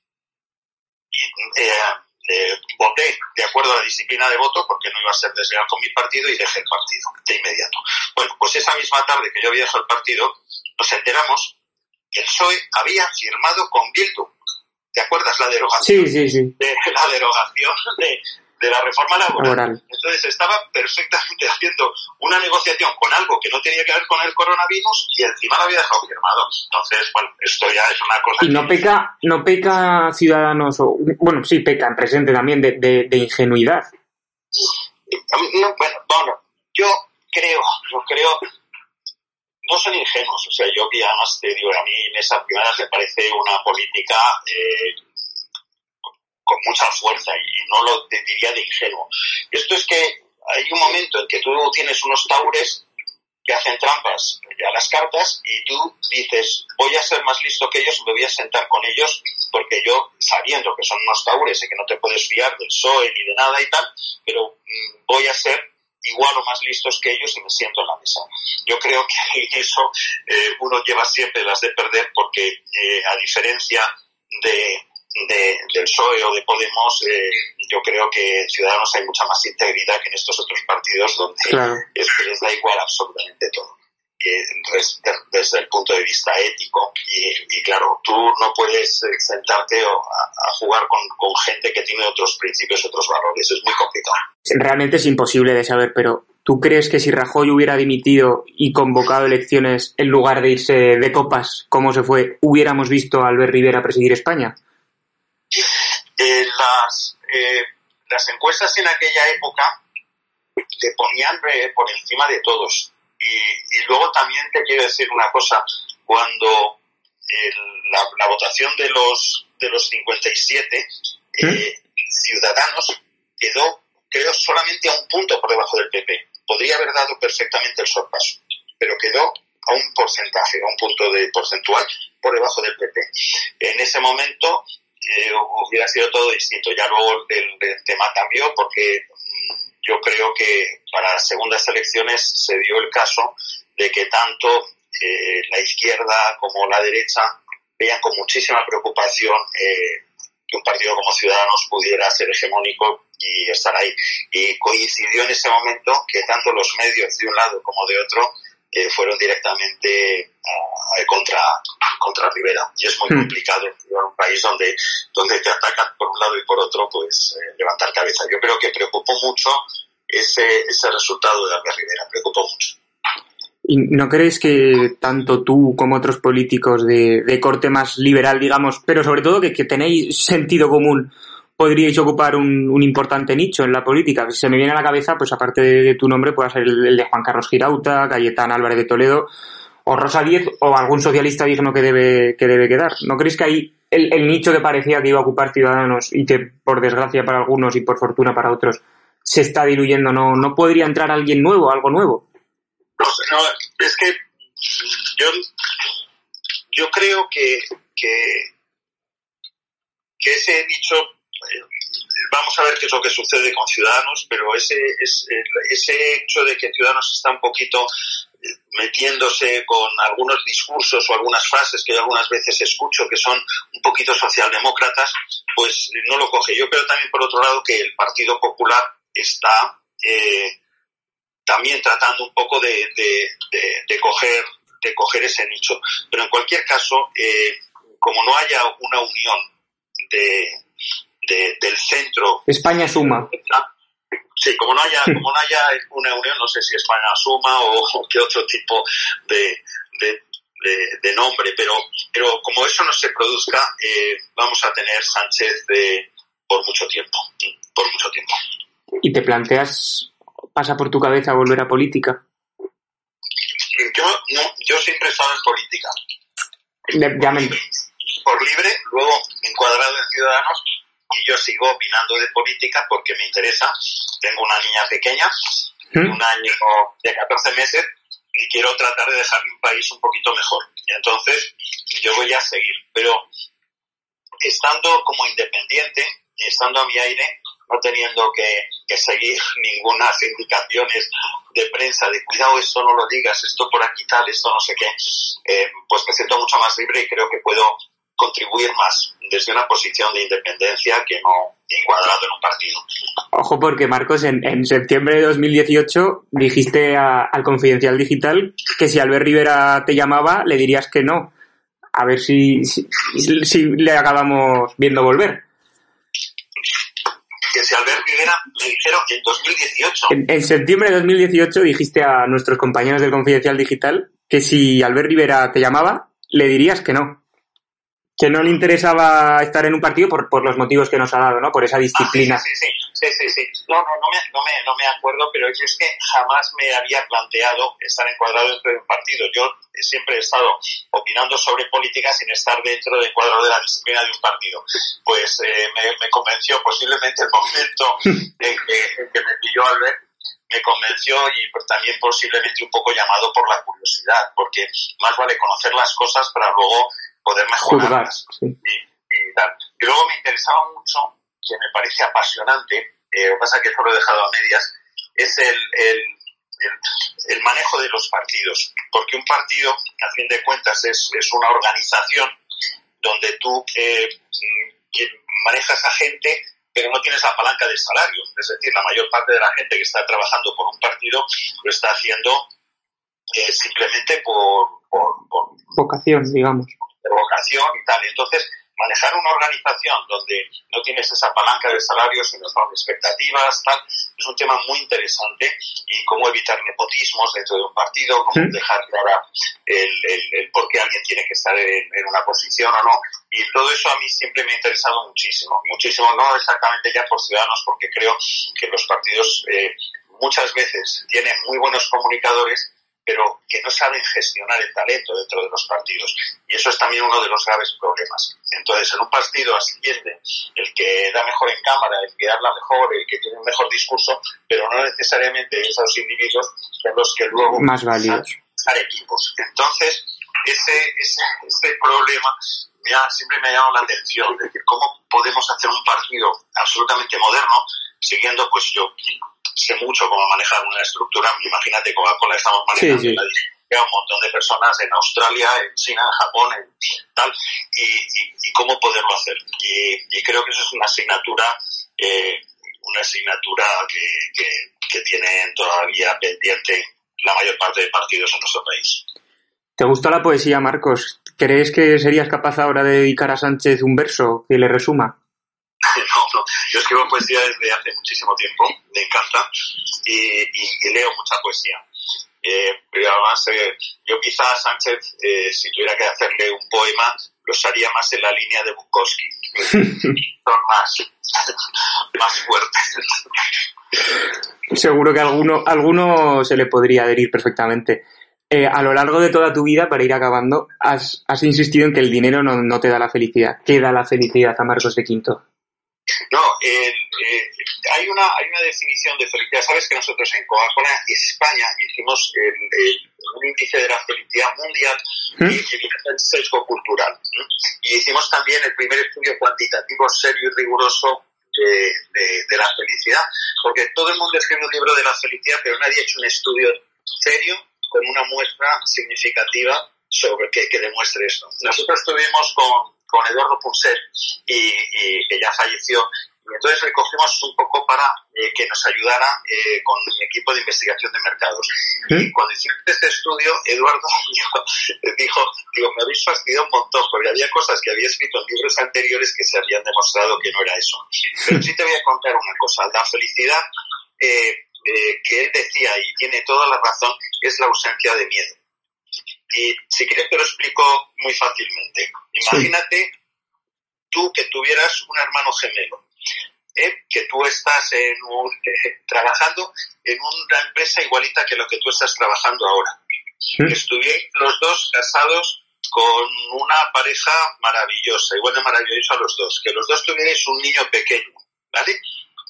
eh, eh, voté de acuerdo a la disciplina de voto porque no iba a ser desleal con mi partido y dejé el partido de inmediato. Bueno, pues esa misma tarde que yo había dejado el partido, nos enteramos que el P S O E había firmado con Bildu, ¿te acuerdas? La derogación, sí, sí, sí. De, la derogación de, de la reforma laboral. laboral. Entonces estaba perfectamente haciendo una negociación con algo que no tenía que ver con el coronavirus y encima lo había dejado firmado. Entonces, bueno, esto ya es una cosa... Y no que... peca, no peca Ciudadanos, o bueno, sí, peca en presente también de, de, de ingenuidad. No, bueno, bueno, yo creo, yo creo... No son ingenuos, o sea, yo que además te digo, a mí en esa primera me parece una política eh, con mucha fuerza y no lo te diría de ingenuo. Esto es que hay un momento en que tú tienes unos taures que hacen trampas a las cartas y tú dices, voy a ser más listo que ellos, me voy a sentar con ellos porque yo, sabiendo que son unos taures y que no te puedes fiar del P S O E ni de nada y tal, pero mmm, voy a ser igual o más listos que ellos y me siento en la mesa. Yo creo que en eso eh, uno lleva siempre las de perder porque eh, a diferencia de, de del P S O E o de Podemos, eh, yo creo que Ciudadanos hay mucha más integridad que en estos otros partidos donde claro. es que les da igual absolutamente todo. Eh, desde el punto de vista ético y, y claro, tú no puedes sentarte a, a jugar con, con gente que tiene otros principios, otros valores, es muy complicado. Realmente es imposible de saber, pero ¿tú crees que si Rajoy hubiera dimitido y convocado elecciones en lugar de irse de copas, como se fue, hubiéramos visto a Albert Rivera presidir España? Eh, las, eh, las encuestas en aquella época te ponían eh, por encima de todos. Y, y luego también te quiero decir una cosa, cuando el, la, la votación de los de los cincuenta y siete, ¿Mm? eh, Ciudadanos quedó, creo, solamente a un punto por debajo del P P. Podría haber dado perfectamente el sorpaso, pero quedó a un porcentaje, a un punto de porcentual por debajo del P P. En ese momento eh, hubiera sido todo distinto. Ya luego el, el tema cambió porque yo creo que para las segundas elecciones se dio el caso de que tanto eh, la izquierda como la derecha veían con muchísima preocupación eh, que un partido como Ciudadanos pudiera ser hegemónico y estar ahí. Y coincidió en ese momento que tanto los medios de un lado como de otro eh, fueron directamente uh, contra, contra Rivera. Y es muy mm. complicado en un país donde, donde te atacan por un lado y por otro, pues eh, levantar cabeza. Yo creo que preocupó mucho ese, ese resultado de Albert Rivera, preocupó mucho. ¿Y no crees que tanto tú como otros políticos de, de corte más liberal, digamos, pero sobre todo que, que tenéis sentido común, podríais ocupar un, un importante nicho en la política? Se me viene a la cabeza, pues aparte de, de tu nombre, puede ser el, el de Juan Carlos Girauta, Cayetán Álvarez de Toledo, o Rosa Díez, o algún socialista digno que debe, que debe quedar. ¿No crees que ahí el, el nicho que parecía que iba a ocupar Ciudadanos y que, por desgracia para algunos y por fortuna para otros, se está diluyendo? ¿No, no podría entrar alguien nuevo, algo nuevo? No, no, es que yo, yo creo que, que, que ese nicho, eh, vamos a ver qué es lo que sucede con Ciudadanos, pero ese, ese, ese hecho de que Ciudadanos está un poquito metiéndose con algunos discursos o algunas frases que yo algunas veces escucho que son un poquito socialdemócratas, pues no lo coge. Yo creo también, por otro lado, que el Partido Popular está eh, también tratando un poco de, de, de, de coger de coger ese nicho. Pero en cualquier caso, eh, como no haya una unión de, de del centro... España suma. Sí, como no haya como no haya una unión, no sé si España suma o, o qué otro tipo de, de, de, de nombre, pero pero como eso no se produzca, eh, vamos a tener Sánchez de, por mucho tiempo, por mucho tiempo. ¿Y te planteas, pasa por tu cabeza volver a política? Yo no, yo siempre he estado en política. Ya me... Por libre, luego encuadrado en Ciudadanos, y yo sigo opinando de política porque me interesa. Tengo una niña pequeña, ¿Mm? de un año de catorce meses, y quiero tratar de dejarle un país un poquito mejor. Y entonces, yo voy a seguir. Pero estando como independiente, estando a mi aire, no teniendo que, que seguir ninguna indicaciones de prensa de cuidado, esto no lo digas, esto por aquí tal, esto no sé qué, eh, pues me siento mucho más libre y creo que puedo contribuir más desde una posición de independencia que no encuadrado en un partido. Ojo, porque Marcos, en, en septiembre de dos mil dieciocho dijiste a, al Confidencial Digital que si Albert Rivera te llamaba le dirías que no. A ver si, si, si le acabamos viendo volver. Que si Albert Rivera me dijeron que en dos mil dieciocho... En, en septiembre de dos mil dieciocho dijiste a nuestros compañeros del Confidencial Digital que si Albert Rivera te llamaba le dirías que no. Que no le interesaba estar en un partido por, por los motivos que nos ha dado, ¿no? Por esa disciplina. Ah, sí, sí, sí, sí, sí, sí. No, no, no me, no me, no me acuerdo, pero yo es que jamás me había planteado estar encuadrado dentro de un partido. Yo siempre he estado opinando sobre política sin estar dentro del cuadro de la disciplina de un partido. Pues eh, me, me convenció posiblemente el momento en que, en que me pilló Albert, me convenció, y pues, también posiblemente un poco llamado por la curiosidad, porque más vale conocer las cosas para luego poder mejorarlas. Sí. Y, y, tal. Y luego me interesaba mucho, que me parece apasionante, eh, lo que pasa es que eso lo he dejado a medias, es el, el, el, el manejo de los partidos. Porque un partido, a fin de cuentas, es, es una organización donde tú eh, manejas a gente, pero no tienes la palanca del salario. Es decir, la mayor parte de la gente que está trabajando por un partido lo está haciendo eh, simplemente por, por, por vocación, digamos. de vocación y tal. Entonces, manejar una organización donde no tienes esa palanca de salarios, sino son expectativas, tal, es un tema muy interesante, y cómo evitar nepotismos dentro de un partido, cómo ¿Mm? dejar clara el, el, el por qué alguien tiene que estar en, en una posición o no, y todo eso a mí siempre me ha interesado muchísimo, muchísimo, no exactamente ya por Ciudadanos, porque creo que los partidos eh, muchas veces tienen muy buenos comunicadores, pero que no saben gestionar el talento dentro de los partidos. Y eso es también uno de los graves problemas. Entonces, en un partido asciende el que da mejor en cámara, el que habla mejor, el que tiene un mejor discurso, pero no necesariamente esos individuos son los que luego más válidos a equipos. Entonces, ese, ese, ese problema me ha, siempre me ha llamado la atención, de decir, cómo podemos hacer un partido absolutamente moderno, siguiendo, pues yo sé mucho cómo manejar una estructura. Imagínate, Coca-Cola estamos manejando sí, sí. La, un montón de personas en Australia, en China, en Japón, en tal, y, y, y cómo poderlo hacer. Y, y creo que eso es una asignatura, eh, una asignatura que, que, que tienen todavía pendiente la mayor parte de partidos en nuestro país. ¿Te gusta la poesía, Marcos? ¿Crees que serías capaz ahora de dedicar a Sánchez un verso que le resuma? No, no. Yo escribo poesía desde hace muchísimo tiempo, me encanta, y, y, y leo mucha poesía. Eh, pero además, eh, yo quizá a Sánchez, eh, si tuviera que hacerle un poema, lo haría más en la línea de Bukowski. Son más, más fuertes. Seguro que alguno, alguno se le podría adherir perfectamente. Eh, a lo largo de toda tu vida, para ir acabando, has, has insistido en que el dinero no, no te da la felicidad. ¿Qué da la felicidad a Marcos de Quinto? No, eh, eh, hay una hay una definición de felicidad. Sabes que nosotros en Coca-Cola España hicimos el, el, un índice de la felicidad mundial ¿Mm? y el sesgo cultural. ¿eh? Y hicimos también el primer estudio cuantitativo serio y riguroso de, de, de la felicidad, porque todo el mundo escribe un libro de la felicidad, pero nadie ha hecho un estudio serio con una muestra significativa sobre que, que demuestre esto. Nosotros estuvimos con con Eduardo Punset, y, y que ya falleció, y entonces recogimos un poco para eh, que nos ayudara eh, con mi equipo de investigación de mercados. ¿Sí? Y cuando hicimos este estudio, Eduardo dijo, dijo, digo, me habéis fastidiado un montón, porque había cosas que había escrito en libros anteriores que se habían demostrado que no era eso. Pero sí te voy a contar una cosa, la felicidad eh, eh, que él decía, y tiene toda la razón, es la ausencia de miedo. Y si quieres te lo explico muy fácilmente. Imagínate sí. tú que tuvieras un hermano gemelo, ¿eh? que tú estás en un, eh, trabajando en una empresa igualita que lo que tú estás trabajando ahora. Sí. Que estuvierais los dos casados con una pareja maravillosa, igual de maravillosa a los dos, que los dos tuvierais un niño pequeño, ¿vale?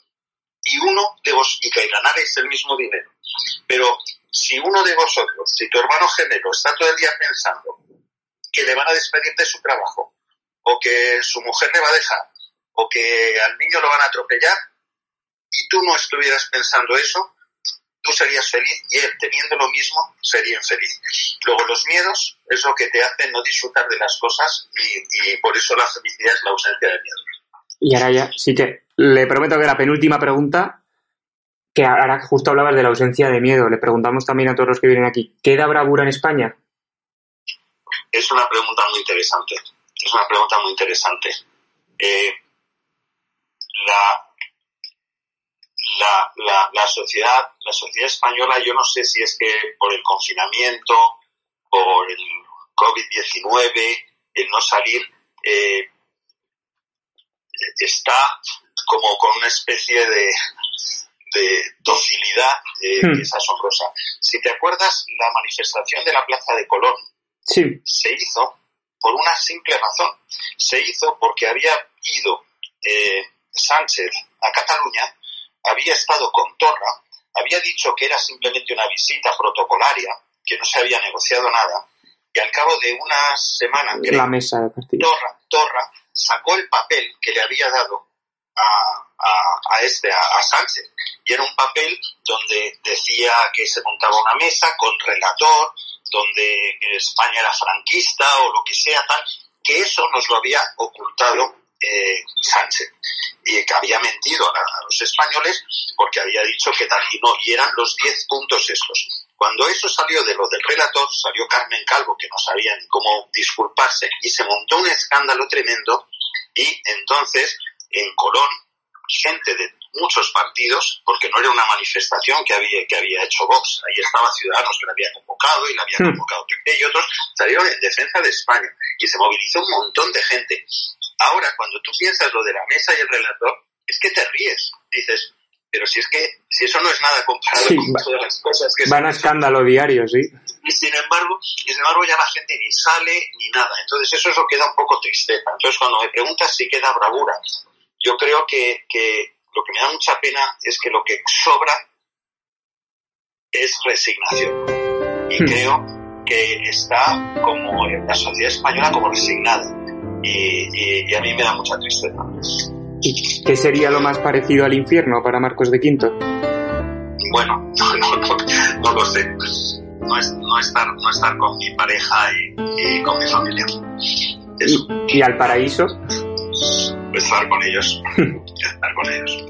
Y uno de vos, y que ganarais el mismo dinero. Pero si uno de vosotros, si tu hermano gemelo está todo el día pensando que le van a despedir de su trabajo, o que su mujer le va a dejar, o que al niño lo van a atropellar, y tú no estuvieras pensando eso, tú serías feliz, y él, teniendo lo mismo, sería infeliz. Luego, los miedos es lo que te hacen no disfrutar de las cosas, y, y por eso la felicidad es la ausencia de miedo. Y ahora ya, sí que le prometo que la penúltima pregunta, que ahora justo hablabas de la ausencia de miedo, le preguntamos también a todos los que vienen aquí, ¿queda bravura en España? Es una pregunta muy interesante, es una pregunta muy interesante. Eh, la, la, la, la sociedad, la sociedad española, yo no sé si es que por el confinamiento, por el covid diecinueve, el no salir, eh, está como con una especie de de docilidad eh, hmm. que es asombrosa. Si te acuerdas, la manifestación de la Plaza de Colón sí. se hizo por una simple razón. Se hizo porque había ido eh, Sánchez a Cataluña, había estado con Torra, había dicho que era simplemente una visita protocolaria, que no se había negociado nada, y al cabo de una semana creo, la mesa de partido. Torra, Torra sacó el papel que le había dado a, a, a este, a, a Sánchez, y era un papel donde decía que se montaba una mesa con relator, donde España era franquista o lo que sea, tal, que eso nos lo había ocultado eh, Sánchez, y que había mentido a, a los españoles porque había dicho que tal, y no, y eran los diez puntos estos. Cuando eso salió de lo del relator, salió Carmen Calvo, que no sabía ni cómo disculparse, y se montó un escándalo tremendo, Y entonces, en Colón, gente de muchos partidos, porque no era una manifestación que había que había hecho Vox, ahí estaba Ciudadanos que la había convocado y la había convocado P P y otros, salieron en defensa de España y se movilizó un montón de gente. Ahora, cuando tú piensas lo de la mesa y el relator, es que te ríes, dices, pero si es que si eso no es nada comparado sí, con todas las cosas que van a escándalo diario, sí. Y sin embargo, y sin embargo ya la gente ni sale ni nada. Entonces eso es lo que da un poco tristeza. Entonces cuando me preguntas si queda bravura, yo creo que, que lo que me da mucha pena es que lo que sobra es resignación. Y hmm. creo que está como la sociedad española como resignada. Y, y, y a mí me da mucha tristeza. ¿Y qué sería lo más parecido al infierno para Marcos de Quinto? Bueno, no, no, no, no lo sé. No, es, no, estar, no estar con mi pareja y, y con mi familia. Eso. ¿Y, ¿Y al paraíso? Pues estar con ellos. estar con ellos.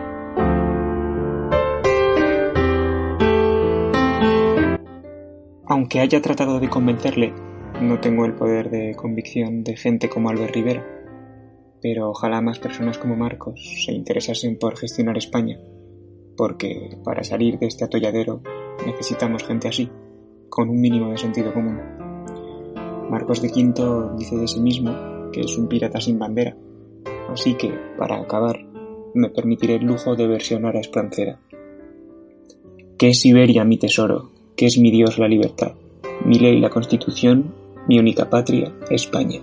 Aunque haya tratado de convencerle, no tengo el poder de convicción de gente como Albert Rivera. Pero ojalá más personas como Marcos se interesasen por gestionar España, porque para salir de este atolladero necesitamos gente así, con un mínimo de sentido común. Marcos de Quinto dice de sí mismo que es un pirata sin bandera, así que, para acabar, me permitiré el lujo de versionar a Espronceda. ¿Qué es Iberia, mi tesoro? ¿Qué es mi Dios, la libertad? Mi ley, la Constitución, mi única patria, España.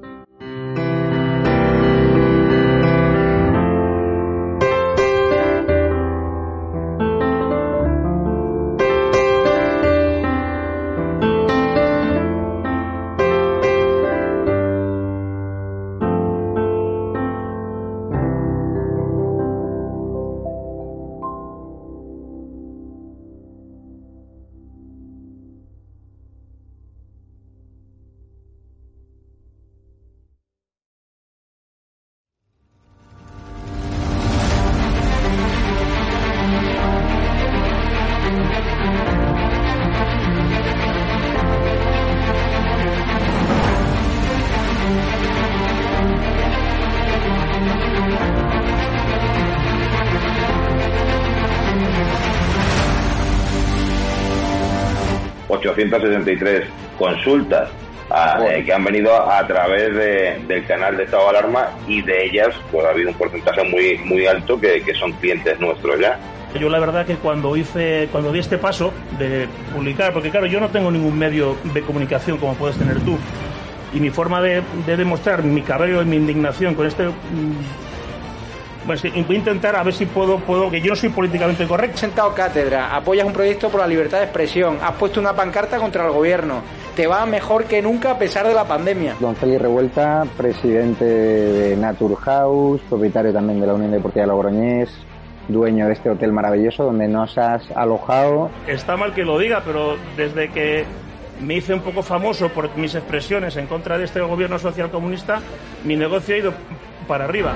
ochocientas sesenta y tres consultas a, bueno. eh, que han venido a, a través de, del canal de estado de alarma, y de ellas pues ha habido un porcentaje muy muy alto que, que son clientes nuestros ya. Yo la verdad que cuando hice cuando di este paso de publicar, porque claro, yo no tengo ningún medio de comunicación como puedes tener tú, y mi forma de, de demostrar mi cabreo y mi indignación con este... Pues voy a intentar a ver si puedo, puedo, que yo no soy políticamente correcto. Has sentado cátedra, apoyas un proyecto por la libertad de expresión, has puesto una pancarta contra el gobierno, te va mejor que nunca a pesar de la pandemia. Don Félix Revuelta, presidente de Naturhaus, propietario también de la Unión Deportiva de Logroñés, dueño de este hotel maravilloso donde nos has alojado. Está mal que lo diga, pero desde que me hice un poco famoso por mis expresiones en contra de este gobierno social comunista, mi negocio ha ido para arriba.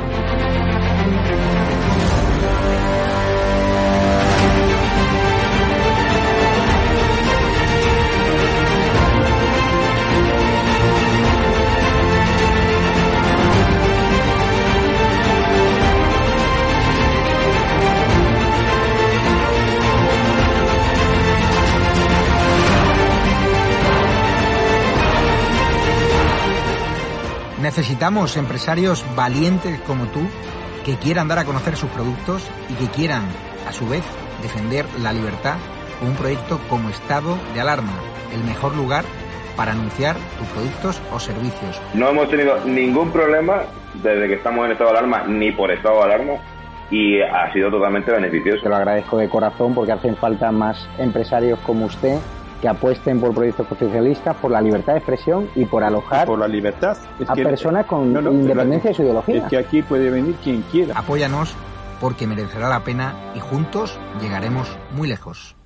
Necesitamos empresarios valientes como tú, que quieran dar a conocer sus productos y que quieran, a su vez, defender la libertad con un proyecto como Estado de Alarma, el mejor lugar para anunciar tus productos o servicios. No hemos tenido ningún problema desde que estamos en estado de alarma, ni por estado de alarma, y ha sido totalmente beneficioso. Te lo agradezco de corazón, porque hacen falta más empresarios como usted que apuesten por proyectos socialistas, por la libertad de expresión y por alojar por la libertad. Es a que, personas con no, no, independencia de su ideología. Es que aquí puede venir quien quiera. Apóyanos porque merecerá la pena y juntos llegaremos muy lejos.